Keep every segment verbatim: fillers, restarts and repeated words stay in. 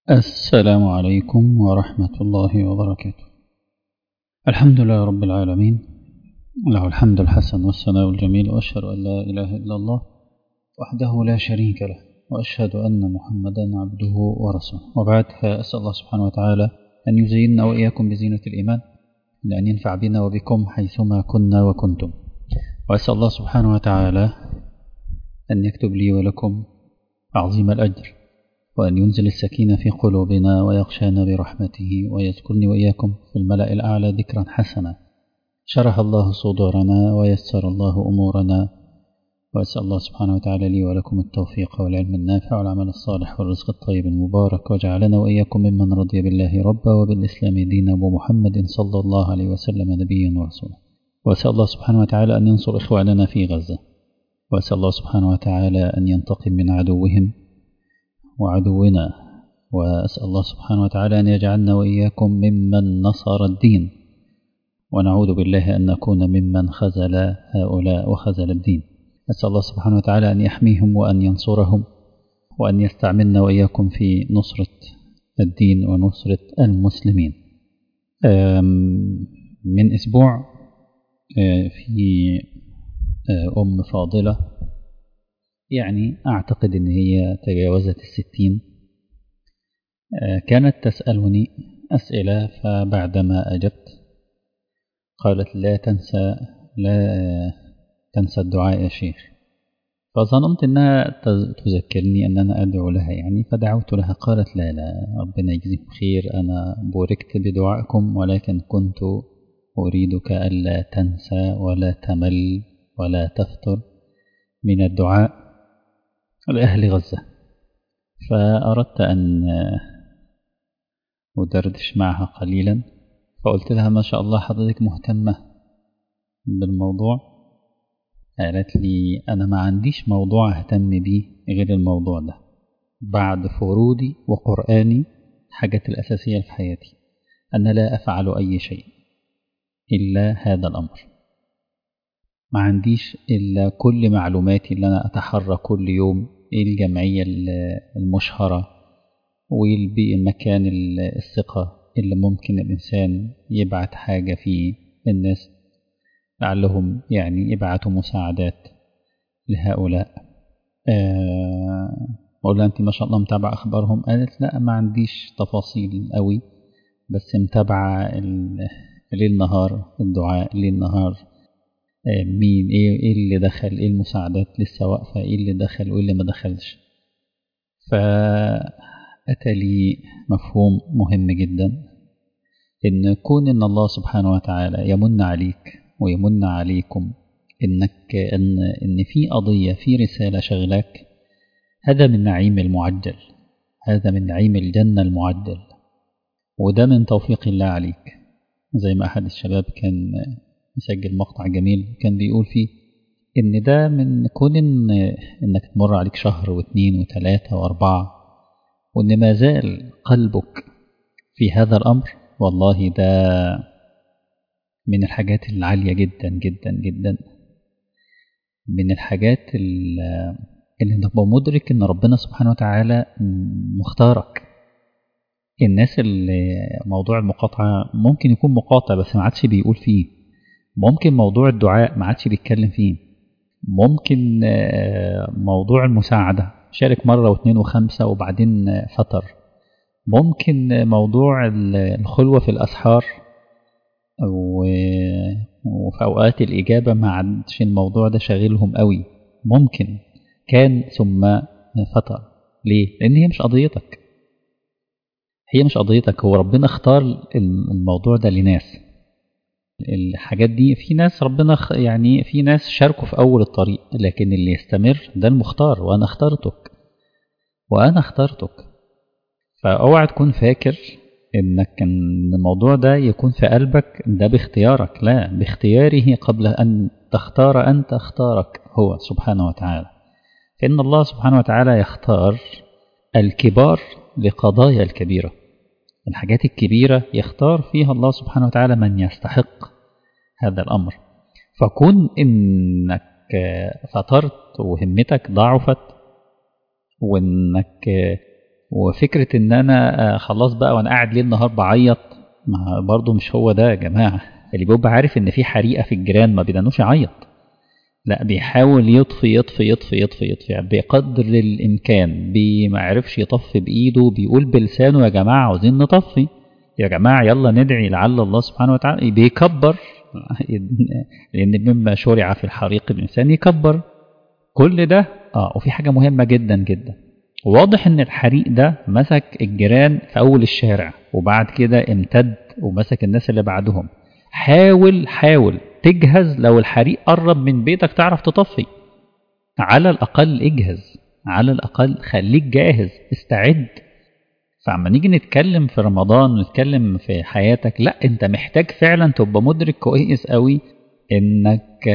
السلام عليكم ورحمة الله وبركاته. الحمد لله رب العالمين، له الحمد الحسن والثناء الجميل، وأشهد أن لا إله إلا الله وحده لا شريك له، وأشهد أن محمدا عبده ورسوله. وبعد، فأسأل الله سبحانه وتعالى أن يزيننا وإياكم بزينة الإيمان، لأن ينفع بنا وبكم حيثما كنا وكنتم. وأسأل الله سبحانه وتعالى أن يكتب لي ولكم عظيم الأجر، وأن ينزل السكينة في قلوبنا ويغشانا برحمته، ويذكرني وإياكم في الملأ الأعلى ذكرا حسنا. شرح الله صدورنا ويسر الله أمورنا، وأسأل الله سبحانه وتعالى لي ولكم التوفيق والعلم النافع والعمل الصالح والرزق الطيب المبارك، وجعلنا وإياكم ممن رضي بالله ربا وبالإسلام دينا ومحمد صلى الله عليه وسلم نبيا ورسولا. وأسأل الله سبحانه وتعالى أن ينصر إخواننا في غزة، وأسأل الله سبحانه وتعالى أن ينتقم من عدوهم وعدونا، وأسأل الله سبحانه وتعالى أن يجعلنا وإياكم ممن نصر الدين، ونعوذ بالله أن نكون ممن خذل هؤلاء وخذل الدين. أسأل الله سبحانه وتعالى أن يحميهم وأن ينصرهم، وأن يستعملنا وإياكم في نصرة الدين ونصرة المسلمين. من أسبوع في أم فاضلة، يعني أعتقد أن هي تجاوزت الستين، كانت تسألني أسئلة، فبعدما أجبت قالت لا تنسى لا تنسى الدعاء يا شيخ. فظننت أنها تذكرني أن أنا أدعو لها، يعني فدعوت لها. قالت لا لا ربنا يجزيكم خير، أنا بوركت بدعائكم، ولكن كنت أريدك ألا تنسى ولا تمل ولا تفتر من الدعاء لأهل غزة. فأردت أن أدردش معها قليلا، فقلت لها ما شاء الله حضرتك مهتمة بالموضوع. قالت لي أنا ما عنديش موضوع أهتم بيه غير الموضوع ده، بعد فروضي وقرآني الحاجات الأساسية في حياتي أن لا أفعل أي شيء إلا هذا الأمر. ما عنديش إلا كل معلوماتي اللي أنا أتحرى كل يوم، إيه الجمعية المشهرة، وإيه المكان الثقة اللي ممكن الإنسان يبعت حاجة فيه الناس لعلهم يعني يبعتوا مساعدات لهؤلاء. أه أقول لها أنت ما شاء الله متابعة أخبارهم؟ قالت لا ما عنديش تفاصيل قوي، بس متابعة ليل نهار الدعاء، ليل نهار مين ايه ايه اللي دخل، ايه المساعدات لسه واقفه، ايه اللي دخل وايه اللي ما دخلش. فأتى لي مفهوم مهم جدا، ان كون ان الله سبحانه وتعالى يمن عليك ويمن عليكم انك ان ان في قضيه، في رساله شغلاك، هذا من نعيم المعجل، هذا من نعيم الجنه المعجل، وده من توفيق الله عليك. زي ما احد الشباب كان يسجل مقطع جميل كان بيقول فيه إن ده من كون إن إنك تمر عليك شهر واثنين وثلاثة وأربعة وإن ما زال قلبك في هذا الأمر، والله ده من الحاجات العالية جدا جدا جدا، من الحاجات اللي تبقى مدرك إن ربنا سبحانه وتعالى مختارك. الناس اللي موضوع المقاطعة ممكن يكون مقاطع بس ما عادش بيقول فيه، ممكن موضوع الدعاء ما عادش بيتكلم فيه، ممكن موضوع المساعدة شارك مرة واثنين وخمسة وبعدين فتر، ممكن موضوع الخلوة في الأسحار وفي أوقات الإجابة ما عادش الموضوع ده شاغلهم قوي، ممكن كان ثم فتر. ليه؟ لأن هي مش قضيتك، هي مش قضيتك، هو ربنا اختار الموضوع ده لناس. الحاجات دي في ناس ربنا يعني في ناس شاركوا في أول الطريق، لكن اللي يستمر ده المختار، وأنا اخترتك وأنا اخترتك. فأوعى تكون فاكر إنك إن الموضوع ده يكون في قلبك ده باختيارك، لا، باختياره قبل أن تختار أنت اختارك هو سبحانه وتعالى. فإن الله سبحانه وتعالى يختار الكبار لقضايا الكبيرة، الحاجات الكبيرة يختار فيها الله سبحانه وتعالى من يستحق هذا الأمر. فكون إنك فطرت وهمتك ضعفت وإنك وفكرة ان انا خلاص بقى وانا قاعد ليل نهار بعيط، ما برضو مش هو ده يا جماعة. اللي بيبقى عارف ان في حريقة في الجيران ما بيدنوش يعيط، لا بيحاول يطفي يطفي يطفي يطفي يطفي بقدر الامكان. ما عرفش يطفي بايده بيقول بلسانه يا جماعة عاوزين نطفي، يا جماعة يلا ندعي لعل الله سبحانه وتعالى. بيكبر لان مما شرع في الحريق الانسان يكبر كل ده. اه وفي حاجة مهمة جدا جدا، واضح ان الحريق ده مسك الجيران في اول الشارع وبعد كده امتد ومسك الناس اللي بعدهم. حاول حاول تجهز، لو الحريق قرب من بيتك تعرف تطفي، على الاقل اجهز، على الاقل خليك جاهز استعد. فعما نيجي نتكلم في رمضان ونتكلم في حياتك، لا انت محتاج فعلا تبقى مدرك كويس قوي انك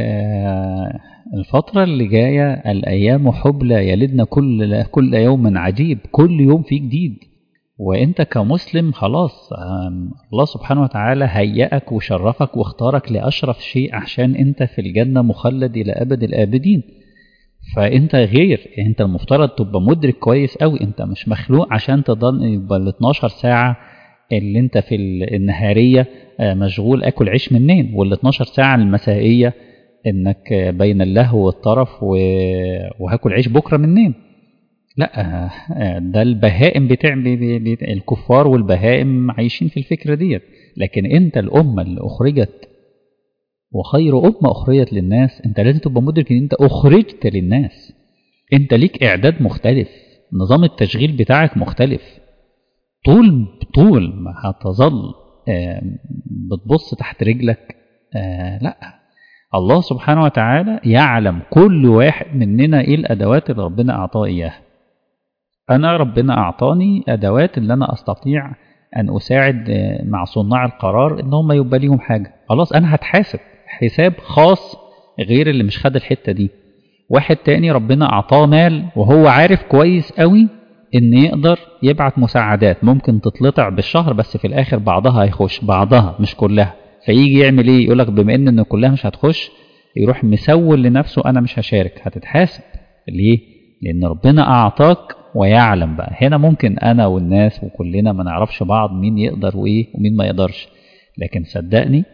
الفترة اللي جاية الأيام حبلى يلدنا كل كل يوم عجيب، كل يوم فيه جديد. وانت كمسلم خلاص الله سبحانه وتعالى هيأك وشرفك واختارك لأشرف شيء عشان انت في الجنة مخلد إلى أبد الآبدين. فانت غير، انت المفترض تبقى مدرك كويس قوي انت مش مخلوق عشان تضل يبقى ال اتناشر ساعة اللي انت في النهارية مشغول اكل عيش منين، وال اتناشر ساعة المسائية انك بين اللهو والطرف وهاكل عيش بكرة منين. لا ده البهائم بتاع الكفار والبهائم عايشين في الفكرة ديت. لكن انت الامة اللي اخرجت وخير أمة أخرجت للناس، أنت لازم تبقى مدرك أن أنت أخرجت للناس، أنت ليك إعداد مختلف، نظام التشغيل بتاعك مختلف. طول طول ما هتظل بتبص تحت رجلك، لا الله سبحانه وتعالى يعلم كل واحد مننا إيه الأدوات اللي ربنا أعطاه إياها. أنا ربنا أعطاني أدوات اللي أنا أستطيع أن أساعد مع صناع القرار إن هم يبقى ليهم حاجة، خلاص أنا هتحاسب حساب خاص غير اللي مش خد الحتة دي. واحد تاني ربنا أعطاه مال وهو عارف كويس قوي إن يقدر يبعت مساعدات ممكن تطلطع بالشهر بس في الآخر بعضها هيخش، بعضها مش كلها. فيجي يعمل إيه؟ يقولك بما إن, إن كلها مش هتخش يروح مسول لنفسه أنا مش هشارك. هتتحاسب ليه؟ لأن ربنا أعطاك ويعلم. بقى هنا ممكن أنا والناس وكلنا ما نعرفش بعض مين يقدر وإيه ومين ما يقدرش، لكن صدقني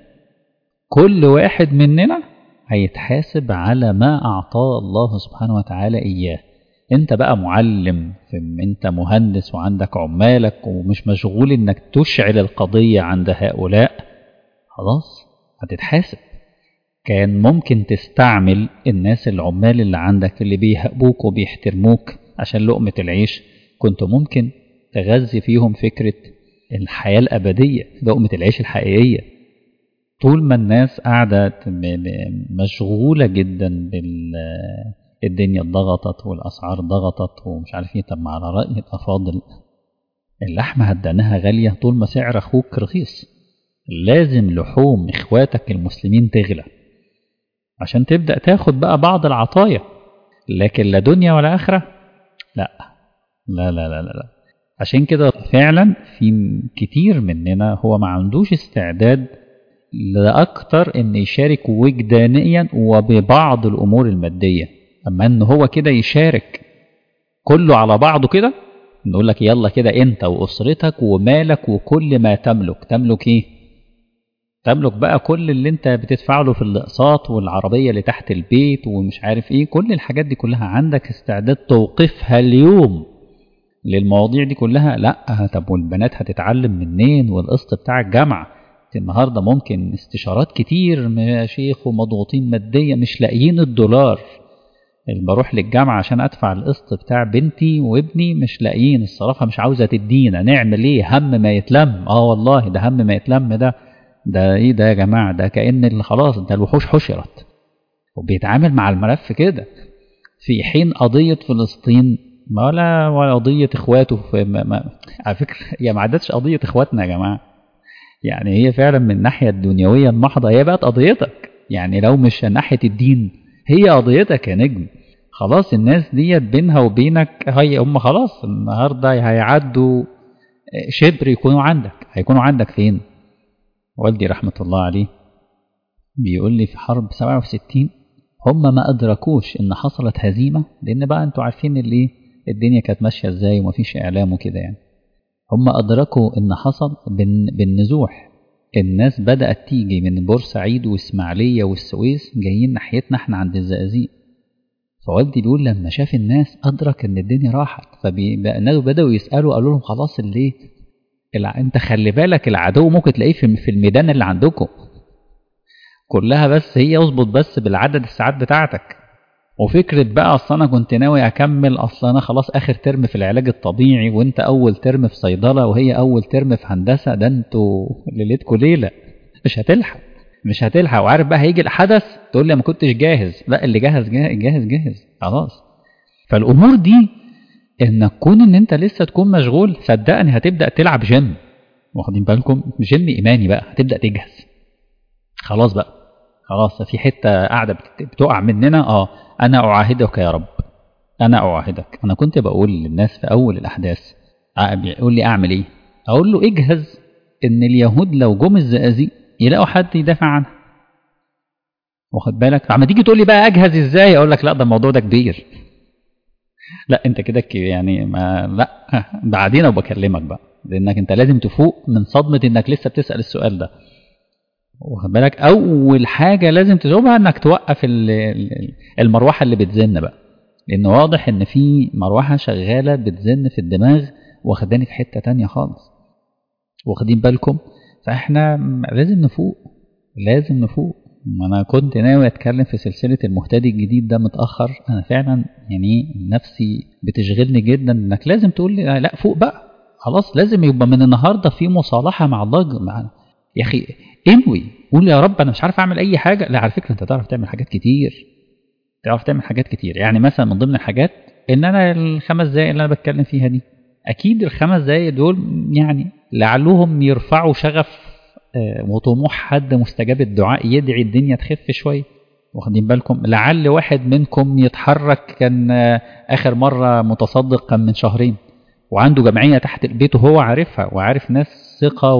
كل واحد مننا هيتحاسب على ما أعطاه الله سبحانه وتعالى إياه. أنت بقى معلم، أنت مهندس وعندك عمالك ومش مشغول إنك تشعل القضية عند هؤلاء، خلاص هتتحاسب. كان ممكن تستعمل الناس العمال اللي عندك اللي بيهبوك وبيحترموك عشان لقمة العيش، كنت ممكن تغذي فيهم فكرة الحياة الأبدية، لقمة العيش الحقيقية. طول ما الناس قاعدة مشغولة جدا بالدنيا ضغطت والأسعار ضغطت ومش عارف ايه، طب ما على رأي الأفاضل اللحمة هدناها غالية طول ما سعر أخوك رخيص. لازم لحوم إخواتك المسلمين تغلى عشان تبدأ تاخد بقى بعض العطايا، لكن لا دنيا ولا آخرة لا لا لا لا لا. عشان كده فعلا في كتير مننا هو ما عندوش استعداد لأكتر ان يشارك وجدانيا وببعض الأمور المادية. أما ان هو كده يشارك كله على بعضه كده، نقول لك يلا كده انت وأسرتك ومالك وكل ما تملك. تملك ايه؟ تملك بقى كل اللي انت بتدفع له في الاقساط والعربية اللي تحت البيت ومش عارف ايه، كل الحاجات دي كلها عندك استعداد توقفها اليوم للمواضيع دي كلها؟ لا. طب والبنات هتتعلم منين؟ والقسط بتاع الجامعة النهاردة ممكن استشارات كتير يا شيخ ومضغوطين ماديا مش لاقيين الدولار اللي بروح للجامعة عشان ادفع القسط بتاع بنتي وابني، مش لاقيين الصرافة، مش عاوزة تدينا. نعمل ايه؟ هم ما يتلم. اه والله ده هم ما يتلم. ده ده ايه ده يا جماعة؟ ده كأن اللي خلاص ده الوحوش حشرت وبيتعامل مع الملف كده، في حين قضية فلسطين ولا ولا قضية اخواته في ما ما على فكرة هي ما عادتش قضية اخواتنا يا جماعة، يعني هي فعلا من الناحية الدنيوية المحضة هي بقت قضيتك. يعني لو مش ناحية الدين هي قضيتك يا نجم. خلاص الناس ديت بينها وبينك هي هم خلاص النهاردة هيعدوا شبر يكونوا عندك. هيكونوا عندك فين؟ والدي رحمة الله عليه بيقول لي في حرب سبعة وستين هم ما أدركوش إن حصلت هزيمة، لأن بقى أنتوا عارفين اللي الدنيا كانت ماشية ازاي ومفيش اعلام وكده يعني. هم ادركوا ان حصل بالنزوح، الناس بدأت تيجي من بورسعيد واسماعيلية والسويس جايين ناحيتنا احنا عند الزقازيق. فوالدي بيقول لما شاف الناس ادرك ان الدنيا راحت، فالناس بدأوا يسألوا، قالوا لهم خلاص اللي الع... انت خلي بالك العدو ممكن تلاقيه في في الميدان اللي عندكم كلها، بس هي اظبط بس بالعدد الساعات بتاعتك. وفكرة بقى اصل انا كنت ناوي اكمل، اصل انا خلاص اخر ترم في العلاج الطبيعي وانت اول ترم في صيدلة وهي اول ترم في هندسة، ده انتوا ليلتكوا ليلة مش هتلحق مش هتلحق. وعارف بقى هيجي الحدث تقول لي ما كنتش جاهز، لا اللي جاهز جاهز جاهز, جاهز. خلاص. فالامور دي انك كون ان انت لسه تكون مشغول، صدقني هتبدأ تلعب جيم، واخدين بالكم؟ جيم ايماني بقى، هتبدأ تجهز خلاص بقى. خلاص في حتة قاعدة بتقع مننا، اه انا اعاهدك يا رب، انا اعاهدك. انا كنت بقول للناس في اول الاحداث، بيقول لي اعمل ايه، اقول له اجهز ان اليهود لو جم الزقازيق يلاقوا حد يدافع عنها، واخد بالك؟ عم تيجي تقول لي بقى اجهز ازاي، اقول لك لا ده الموضوع ده كبير، لا انت كده يعني ما لا بعدين وبكلمك بقى، لانك انت لازم تفوق من صدمة انك لسه بتسأل السؤال ده، واخد بالك؟ اول حاجة لازم تجاوبها انك توقف المروحة اللي بتزن بقى، لان واضح ان في مروحة شغالة بتزن في الدماغ واخداني في حتة تانية خالص، واخدين بالكم؟ فاحنا لازم نفوق، لازم نفوق. انا كنت ناوي اتكلم في سلسلة المهتدي الجديد ده متأخر، انا فعلا يعني نفسي بتشغلني جدا انك لازم تقول لي لا فوق بقى خلاص، لازم يبقى من النهاردة في مصالحة مع الله معنا. يا اخي انوي قول يا رب انا مش عارف اعمل اي حاجة، لا على فكرة انت تعرف تعمل حاجات كتير، تعرف تعمل حاجات كتير. يعني مثلا من ضمن الحاجات ان انا الخمس دقايق اللي انا بتكلم فيها دي، اكيد الخمس دقايق دول يعني لعلهم يرفعوا شغف وطموح حد مستجاب الدعاء يدعي الدنيا تخف شوية، واخدين بالكم؟ لعل واحد منكم يتحرك، كان آخر مرة متصدق كان من شهرين وعنده جمعية تحت البيت وهو عارفها وعارف ناس ثقة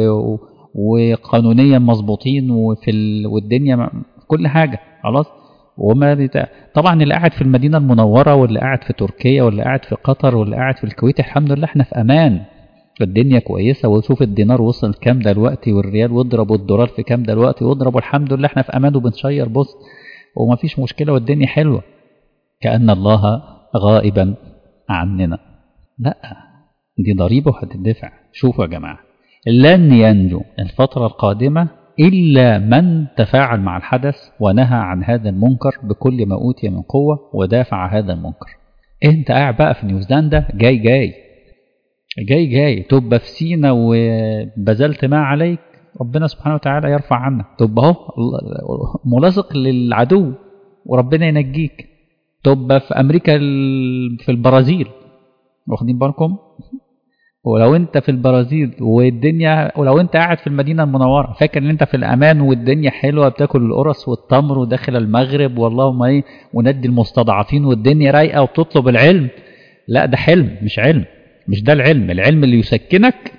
وقانونيا مظبوطين وفي ال... والدنيا كل حاجة خلاص. وما بتا... طبعا اللي قاعد في المدينة المنورة واللي قاعد في تركيا واللي قاعد في قطر واللي قاعد في الكويت الحمد لله احنا في أمان، الدنيا كويسة. وشوف الدينار وصل كام دلوقتي والريال، واضربوا الدولار في كام دلوقتي، واضربوا الحمد لله احنا في امان وبنشير بص وما فيش مشكلة والدنيا حلوة، كأن الله غائبا عننا. لا دي ضريبة وهتدفع. شوفوا يا جماعة، لن ينجو الفترة القادمة إلا من تفاعل مع الحدث ونهى عن هذا المنكر بكل ما أوتي من قوة ودافع هذا المنكر. انت قاعد بقى في نيوزيلندا جاي جاي جاي جاي تبقى في سينا وبذلت ما عليك، ربنا سبحانه وتعالى يرفع عنك، تبقى اهو ملاصق للعدو وربنا ينجيك. تبقى في أمريكا في البرازيل، واخدين بالكم؟ ولو انت في البرازيل والدنيا، ولو انت قاعد في المدينة المنورة فاكر ان انت في الأمان والدنيا حلوة بتاكل القرص والتمر وداخل المغرب واللهم ايه وندي المستضعفين والدنيا رايقة وبتطلب العلم، لا ده حلم مش علم، مش ده العلم. العلم اللي يسكنك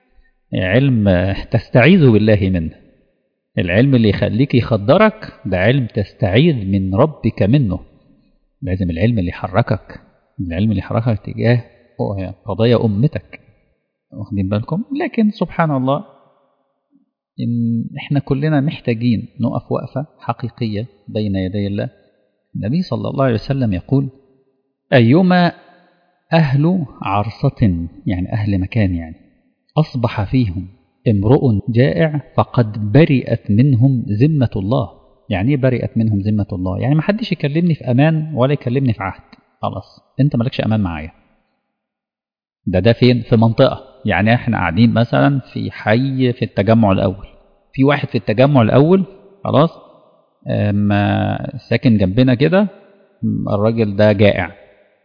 علم تستعيذ بالله منه، العلم اللي يخليك يخدرك ده علم تستعيذ من ربك منه. لازم العلم اللي يحركك، العلم اللي يحركك تجاه قضايا أمتك، واخدين بالكم؟ لكن سبحان الله إن احنا كلنا محتاجين نقف وقفة حقيقية بين يدي الله. النبي صلى الله عليه وسلم يقول أيما أهل عرصة، يعني أهل مكان، يعني أصبح فيهم امرؤ جائع فقد برئت منهم ذمة الله. يعني برئت منهم ذمة الله، يعني ما حدش يكلمني في أمان ولا يكلمني في عهد، خلاص أنت مالكش أمان معايا. ده ده فين؟ في منطقة، يعني احنا قاعدين مثلا في حي في التجمع الأول، في واحد في التجمع الأول خلاص ما ساكن جنبنا كده، الراجل ده جائع،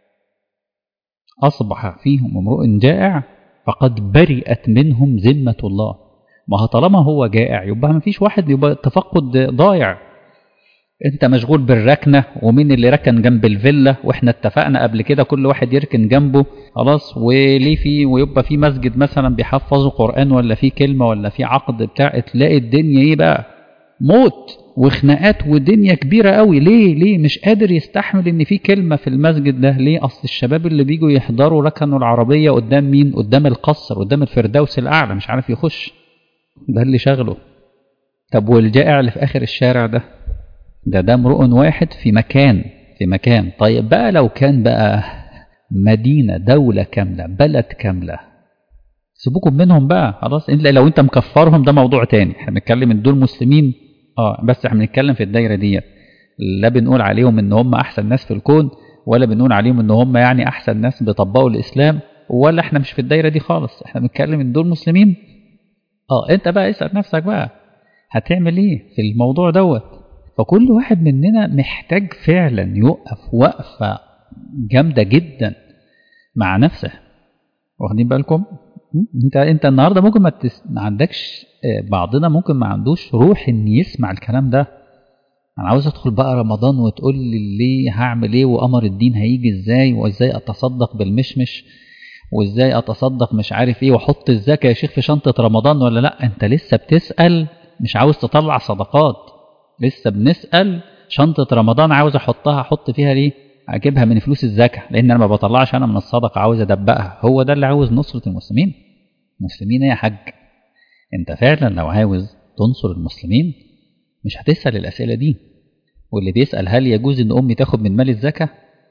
أصبح فيهم امرؤ جائع فقد برئت منهم ذمة الله. ما طالما هو جائع يبقى ما فيش واحد، يبقى التفقد ضايع. انت مشغول بالركنة ومين اللي ركن جنب الفيلا، واحنا اتفقنا قبل كده كل واحد يركن جنبه خلاص، وليه في ويبقى في مسجد مثلا بيحفظوا قرآن ولا في كلمة ولا في عقد بتاع، تلاقي الدنيا ايه بقى موت وخناقات ودنيا كبيرة قوي. ليه ليه مش قادر يستحمل ان في كلمة في المسجد ده؟ ليه؟ اصل الشباب اللي بيجوا يحضروا ركنوا العربية قدام مين؟ قدام القصر، قدام الفردوس الاعلى، مش عارف يخش. ده اللي شغله. طب والجائع اللي في اخر الشارع ده ده ده امرؤ واحد في مكان في مكان. طيب بقى لو كان بقى مدينة، دولة كاملة، بلد كاملة، سيبوكم منهم بقى خلاص. انت لو انت مكفرهم ده موضوع تاني، احنا بنتكلم ان دول مسلمين اه، بس احنا بنتكلم في الدايره دي. لا بنقول عليهم ان هم احسن ناس في الكون، ولا بنقول عليهم ان هم يعني احسن ناس بيطبقوا الاسلام، ولا احنا مش في الدايره دي خالص. احنا بنتكلم ان دول مسلمين. اه انت بقى اسال نفسك بقى هتعمل ايه في الموضوع دوت. فكل واحد مننا محتاج فعلا يوقف وقفه جامده جدا مع نفسه. واخدين بالكم؟ انت انت النهارده ممكن ما, تس... ما عندكش، بعضنا ممكن ما عندوش روح ان يسمع الكلام ده. انا عاوز ادخل بقى رمضان وتقول لي ليه هعمل ايه، وقمر الدين هيجي ازاي، وازاي اتصدق بالمشمش، وازاي اتصدق مش عارف ايه، واحط الزكاه يا شيخ في شنطه رمضان ولا لا. انت لسه بتسال، مش عاوز تطلع صدقات. لسه بنسال شنطه رمضان عاوز احطها، احط فيها ليه؟ اجيبها من فلوس الزكاه لان انا ما بطلعش انا من الصدقه، عاوز ادبقها. هو ده اللي عاوز نصره المسلمين. مسلمين يا حاج؟ انت فعلا لو عاوز تنصر المسلمين مش هتسال الاسئله دي. واللي بيسال هل يجوز ان امي تاخد من مال الزكاه،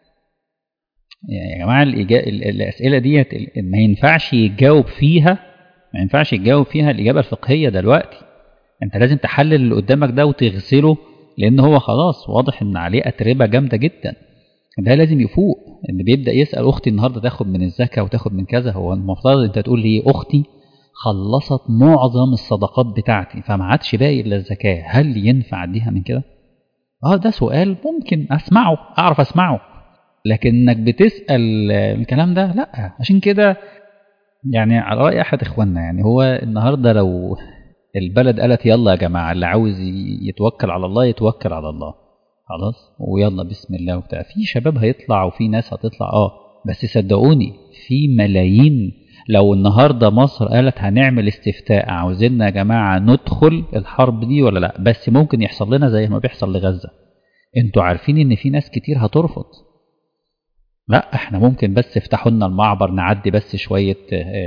يعني يا جماعه الإجا... الاسئله ديت ما ينفعش يتجاوب فيها، ما ينفعش يتجاوب فيها الاجابه الفقهيه دلوقتي. انت لازم تحلل اللي قدامك ده وتغسله، لان هو خلاص واضح ان عليه اتربه جامده جدا. ده لازم يفوق. اللي بيبدا يسال اختي النهارده تاخد من الزكاه وتاخد من كذا، هو المفترض انت تقول لي اختي خلصت معظم الصدقات بتاعتي فما عادش باقي الا الزكاه، هل ينفع اديها من كده؟ اه ده سؤال ممكن اسمعه، اعرف اسمعه. لكن انك بتسال الكلام ده لا. عشان كده يعني على راي احد اخواننا، يعني هو النهارده لو البلد قالت يلا يا جماعه اللي عاوز يتوكل على الله يتوكل على الله خلاص، ويلا بسم الله وبتاع، في شباب هيطلع وفي ناس هتطلع اه، بس صدقوني في ملايين. لو النهارده مصر قالت هنعمل استفتاء عاوزيننا يا جماعه ندخل الحرب دي ولا لا، بس ممكن يحصل لنا زي ما بيحصل لغزه. انتوا عارفين ان في ناس كتير هترفض. لا احنا ممكن بس افتحوا لنا المعبر نعدي بس شويه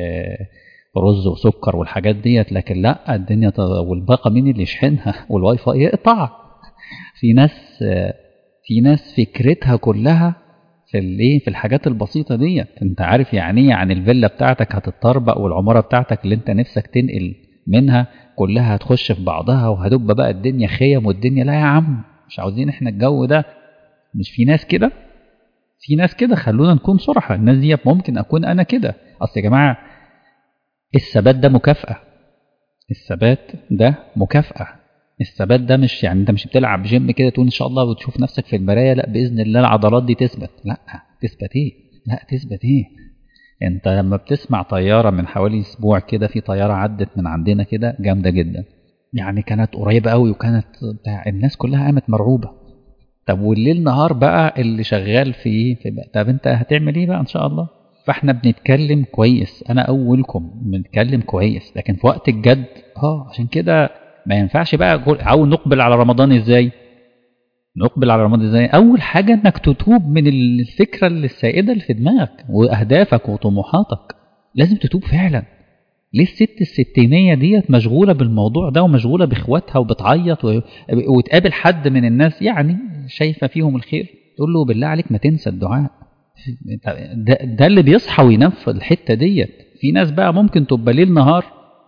رز وسكر والحاجات ديت، لكن لا الدنيا ت... والباقه مين اللي يشحنها والواي فاي يقطع. في ناس في ناس فكرتها كلها في الايه، في الحاجات البسيطه ديت. انت عارف يعني ايه؟ يعني الفيلا بتاعتك هتتطربق، والعماره بتاعتك اللي انت نفسك تنقل منها كلها هتخش في بعضها، وهتبقى بقى الدنيا خيم والدنيا. لا يا عم مش عاوزين احنا الجو ده. مش في ناس كده؟ في ناس كده، خلونا نكون صراحه. الناس دي ممكن اكون انا كده. اصل يا جماعه الثبات ده مكافاه. الثبات ده مكافاه. الثبات ده مش يعني انت مش بتلعب جيم كده تقول ان شاء الله وتشوف نفسك في المرايه لا باذن الله العضلات دي تثبت. لا تثبت ايه؟ لا تثبت ايه؟ انت لما بتسمع طياره من حوالي اسبوع كده، في طياره عدت من عندنا كده جامده جدا، يعني كانت قريبه قوي، وكانت بتاع الناس كلها قامت مرعوبه. طب والليل نهار بقى اللي شغال في ايه؟ في بقى. طب انت هتعمل ايه بقى ان شاء الله؟ فاحنا بنتكلم كويس، انا اولكم بنتكلم كويس، لكن في وقت الجد اه عشان كده ما ينفعش بقى. عاوز نقبل على رمضان ازاي؟ نقبل على رمضان ازاي؟ اول حاجه انك تتوب من الفكره اللي السائده اللي في دماغك واهدافك وطموحاتك. لازم تتوب فعلا. ليه الست الستينيه ديت مشغوله بالموضوع ده ومشغوله باخواتها وبتعيط و... وتقابل حد من الناس يعني شايفه فيهم الخير تقول له بالله عليك ما تنسى الدعاء. ده, ده اللي بيصحى وينام في الحته ديت. في ناس بقى ممكن تبقى ليل نهار.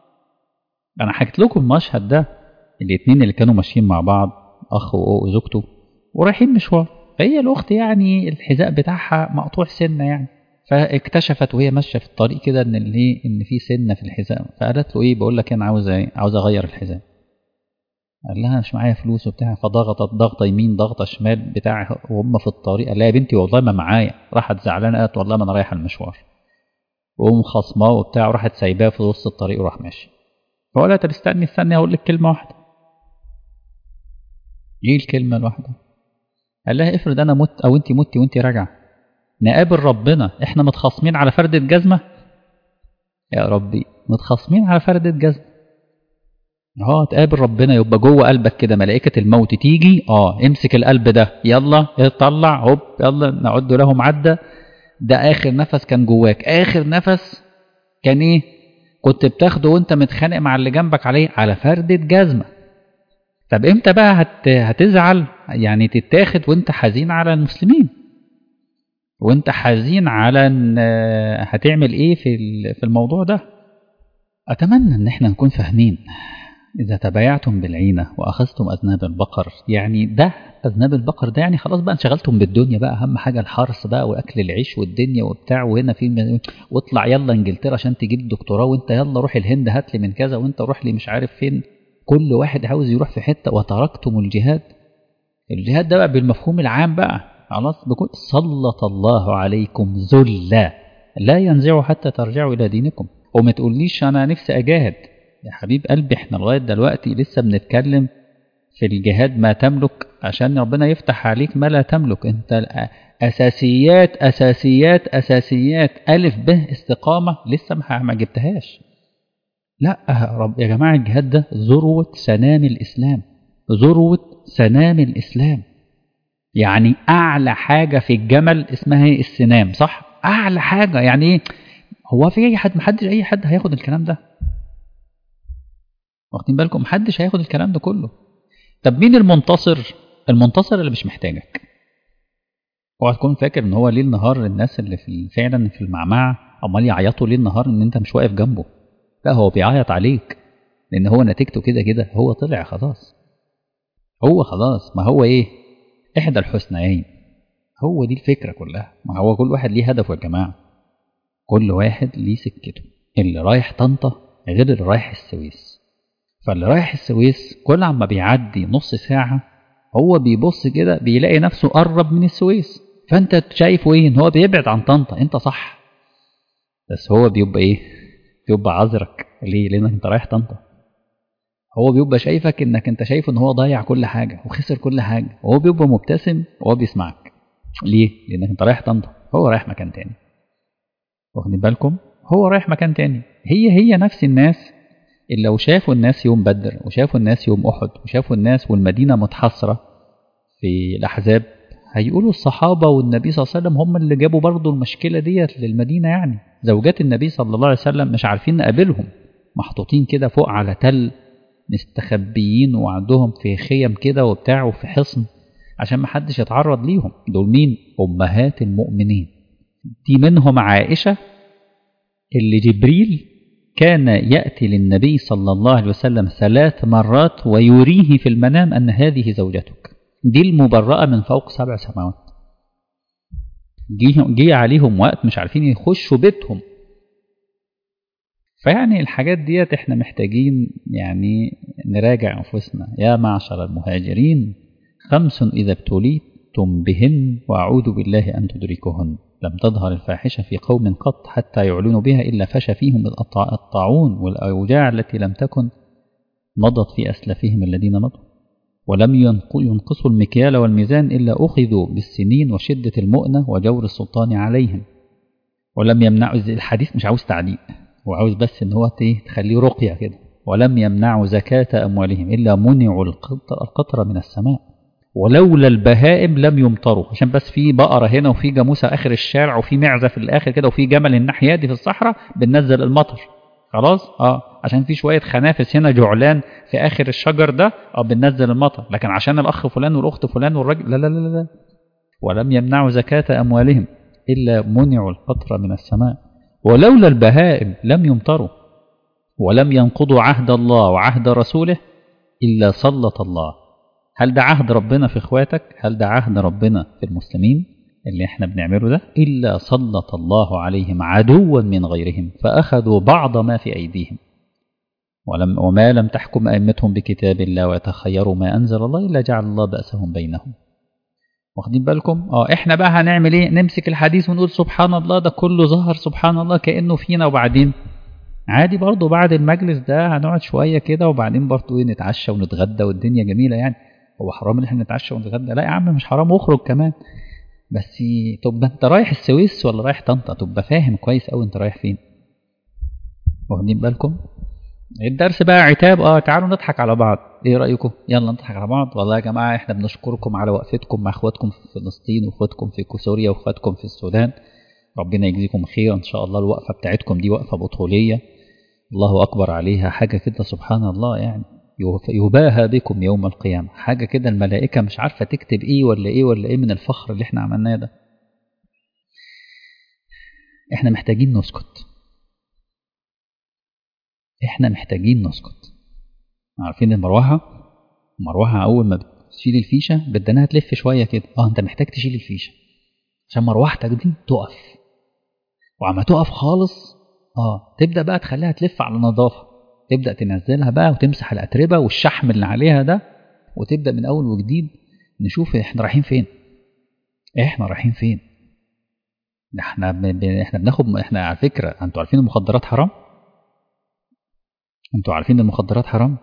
انا حكيت لكم المشهد ده، الاثنين اللي كانوا ماشيين مع بعض اخ وزوجته ورايحين مشوار، فهي الاخت يعني الحذاء بتاعها مقطوع سنه يعني، فاكتشفت وهي ماشيه في الطريق كده ان الايه ان في سنه في الحذاء، فقالت له ايه بقول لك انا عاوز ايه، عاوز اغير الحذاء. قال لها مش معايا فلوس وبتاع، فضغطت ضغطه يمين ضغطه شمال بتاع وهم في الطريق. قال لها يا بنتي والله ما معايا. راحت زعلانه قالت والله ما انا رايحه المشوار، وقوم خصماه وبتاع وراحت سايباه في وسط الطريق وراح ماشي. فقال لها طب استني استني هقول لك كلمه واحده. ايه الكلمه الواحده؟ قال لها افرض انا مت او انت متي وانت راجعه نقابل ربنا احنا متخاصمين على فردة جزمه. يا ربي متخاصمين على فردة جزمه. اه تقابل ربنا، يبقى جوه قلبك كده ملائكة الموت تيجي، اه امسك القلب ده يلا اطلع هوب يلا نعد لهم عدة. ده آخر نفس كان جواك، آخر نفس كان ايه؟ كنت بتاخده وانت متخانق مع اللي جنبك عليه على فردة جزمة. طب امتى بقى هت... هتزعل يعني تتاخد وانت حزين على المسلمين، وانت حزين على ان هتعمل ايه في في الموضوع ده؟ اتمنى ان احنا نكون فاهمين. اذا تبايعتم بالعينة واخذتم اذناب البقر، يعني ده اذناب البقر ده يعني خلاص بقى انشغلتم بالدنيا بقى، اهم حاجة الحرث بقى واكل العيش والدنيا وبتاع، وهنا في واطلع يلا انجلترا عشان تجيب دكتوراه، وانت يلا روح الهند هات لي من كذا، وانت روح لي مش عارف فين. كل واحد عاوز يروح في حتة. وتركتم الجهاد. الجهاد ده بقى بالمفهوم العام بقى خلاص، بكل سلط الله عليكم ذلا لا ينزعوا حتى ترجعوا إلى دينكم. وما تقوليش أنا نفسي أجاهد يا حبيب قلبي، احنا لغاية دلوقتي لسه بنتكلم في الجهاد ما تملك، عشان ربنا يفتح عليك ما لا تملك. انت أساسيات أساسيات أساسيات ألف به استقامة لسه ما جبتهاش. لا رب يا جماعة، الجهاد ده ذروة سنام الإسلام، ذروة سنام الإسلام. يعني أعلى حاجة في الجمل اسمها ايه؟ السنام، صح؟ أعلى حاجة يعني ايه؟ هو في أي حد؟ محدش أي حد هياخد الكلام ده، واخدين بالكم؟ محدش هياخد الكلام ده كله. طب مين المنتصر؟ المنتصر اللي مش محتاجك. اوعى تكون فاكر ان هو ليل نهار الناس اللي في فعلا في المعمعة امال يعيطوا ليل نهار ان انت مش واقف جنبه. لا، هو بيعيط عليك لان هو نتيجته كده كده، هو طلع خلاص. هو خلاص، ما هو ايه؟ احدى الحسنيين. هو دي الفكرة كلها. ما هو كل واحد ليه هدفه يا جماعة، كل واحد ليه سكته. اللي رايح طنطا غير اللي رايح السويس. فاللي رايح السويس كل عما بيعدي نص ساعة هو بيبص كده بيلاقي نفسه قرب من السويس، فانت شايفه ايه؟ ان هو بيبعد عن طنطا. انت صح، بس هو بيبقى ايه؟ بيبقى عذرك ليه؟ لانك انت رايح طنطا. هو بيبقى شايفك انك انت شايف ان هو ضيع كل حاجة وخسر كل حاجة، وهو بيبقى مبتسم وهو بيسمعك. ليه؟ لانك انت رايح طنطا، هو رايح مكان تاني. واخدين بالكم؟ هو رايح مكان تاني. هي هي نفس الناس اللي لو شافوا الناس يوم بدر وشافوا الناس يوم أحد وشافوا الناس والمدينة متحصرة في الأحزاب، هيقولوا الصحابة والنبي صلى الله عليه وسلم هم اللي جابوا برضو المشكلة ديت للمدينة. يعني زوجات النبي صلى الله عليه وسلم مش عارفين نقابلهم، محطوطين كده فوق على تل، مستخبيين وعندهم في خيم كده وبتاع وفي حصن عشان ما حدش يتعرض ليهم. دول مين؟ أمهات المؤمنين. دي منهم عائشة اللي جبريل كان يأتي للنبي صلى الله عليه وسلم ثلاث مرات ويريه في المنام أن هذه زوجتك. دي المبرأة من فوق سبع سماوات. جه عليهم وقت مش عارفين يخشوا بيتهم. فيعني الحاجات ديت احنا محتاجين يعني نراجع أنفسنا. يا معشر المهاجرين خمس إذا ابتليتم بهن وأعوذ بالله أن تدركهن. لم تظهر الفاحشة في قوم قط حتى يعلنوا بها إلا فشى فيهم الطاعون والأوجاع التي لم تكن مضت في أسلافهم الذين مضوا. ولم ينقصوا المكيال والميزان إلا أخذوا بالسنين وشدة المؤنة وجور السلطان عليهم. ولم يمنعوا الحديث، مش عاوز تعليق، هو عاوز بس إن هو تخليه رقية كده. ولم يمنعوا زكاة أموالهم إلا منعوا القطر من السماء. ولولا البهائم لم يمطروا، عشان بس في بقرة هنا وفي جاموسة آخر الشارع وفي معزة في الآخر كده وفي جمل الناحية دي في الصحراء بننزل المطر. خلاص اه عشان في شوية خنافس هنا جعلان في آخر الشجر ده اه بننزل المطر، لكن عشان الأخ فلان والأخت فلان والرجل لا لا لا لا. ولم يمنعوا زكاة أموالهم إلا منعوا القطر من السماء. ولولا البهائم لم يمطروا. ولم ينقضوا عهد الله وعهد رسوله إلا سلط الله. هل ده عهد ربنا في إخواتك؟ هل ده عهد ربنا في المسلمين اللي احنا بنعمله ده؟ إلا سلط الله عليهم عدوا من غيرهم فأخذوا بعض ما في أيديهم. ولم وما لم تحكم أئمتهم بكتاب الله ويتخيروا ما أنزل الله إلا جعل الله بأسهم بينهم. واخدين بالكم؟ اه احنا بقى هنعمل ايه؟ نمسك الحديث ونقول سبحان الله ده كله ظهر سبحان الله كأنه فينا، وبعدين عادي برضو بعد المجلس ده هنقعد شوية كده وبعدين برضو ايه نتعشى ونتغدى والدنيا جميلة. يعني هو حرام ان احنا نتعشى ونتغدى؟ لا يا عم مش حرام، اخرج كمان. بس تبقى انت رايح السويس ولا رايح طنطا، تبقى فاهم كويس قوي انت رايح فين. واخدين بالكم؟ الدرس بقى عتاب. اه تعالوا نضحك على بعض، ايه رأيكم؟ يلا نضحك على بعض. والله يا جماعة احنا بنشكركم على وقفتكم مع اخواتكم في فلسطين واخواتكم في سوريا واخواتكم في السودان، ربنا يجزيكم خير ان شاء الله. الوقفة بتاعتكم دي وقفة بطولية الله اكبر عليها، حاجة كده سبحان الله يعني، يباهى بكم يوم القيامة. حاجة كده الملائكة مش عارفة تكتب ايه ولا ايه ولا ايه من الفخر اللي احنا عملناه ده. احنا محتاجين نسكت، احنا محتاجين نسكت. عارفين المروحة؟ المروحة اول ما بتشيل الفيشة بدناها تلف شوية كده، اه انت محتاج تشيل الفيشة عشان مروحتك دي تقف، وعما تقف خالص اه تبدأ بقى تخليها تلف على نظافة، تبدأ تنزلها بقى وتمسح الأتربة والشحم اللي عليها ده، وتبدأ من أول وجديد. نشوف احنا رايحين فين، احنا رايحين فين. احنا ب... ب... احنا بناخد، احنا على فكرة انتوا عارفين المخدرات حرام؟ انتوا عارفين المخدرات حرام؟